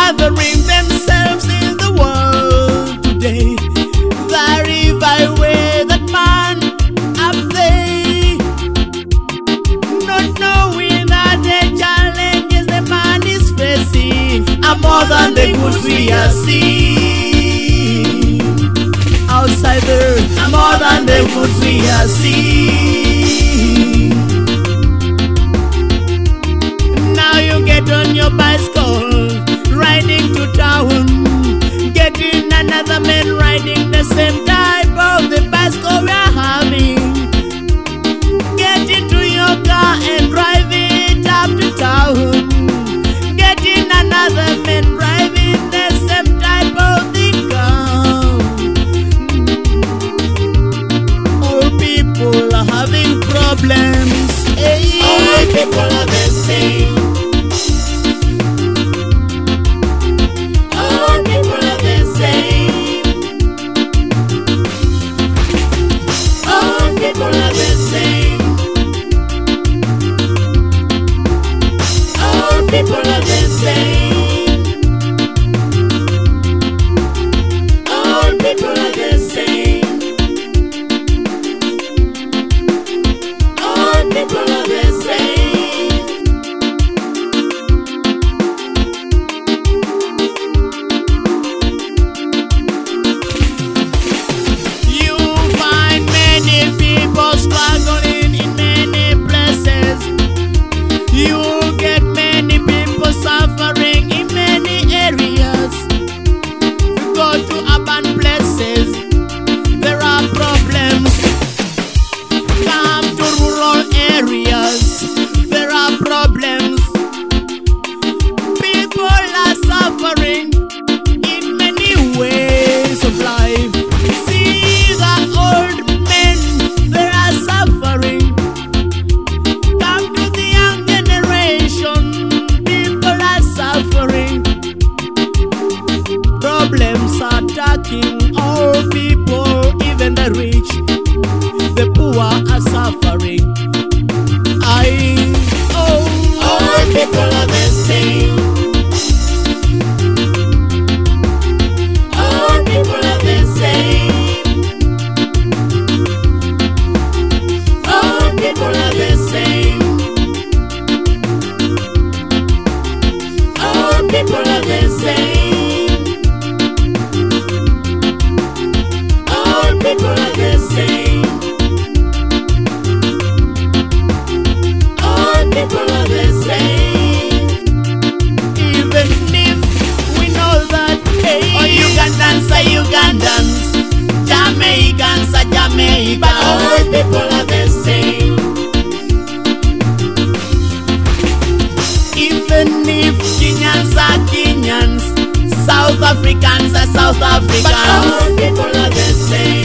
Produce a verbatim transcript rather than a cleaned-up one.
gathering themselves in the world today. The revival that man have they, not knowing that the challenges the man is facing are more than the goods we are seeing outside there, are more than the goods we are seeing. Now you get on your bicycle, riding to town, getting another man riding the same type of the bicycle we are having. Get into your car and drive it up to town, getting another man driving the same type of the car. All people are having problems. Hey. All people are the same. People are the same. All people are the same. All people are the same. You find many people struggling in many places. You get many people suffering in many areas. You go to urban places, there are problems. Come to rural areas, there are problems. People are suffering in many ways of life. See the old men, they are suffering. Come to the young generation, people are suffering. Problems are attacking all people, even the rich. The poor are suffering. I, oh, all people are the same. All people are the same. All people are the same. All people are the same. All people are the same. All people are the same. Even if we know that, hey, oh, Ugandans are Ugandans, Jamaicans are Jamaicans, but all people are the same. Even if Kenyans are Kenyans, South Africans are South Africans, but all people are the same.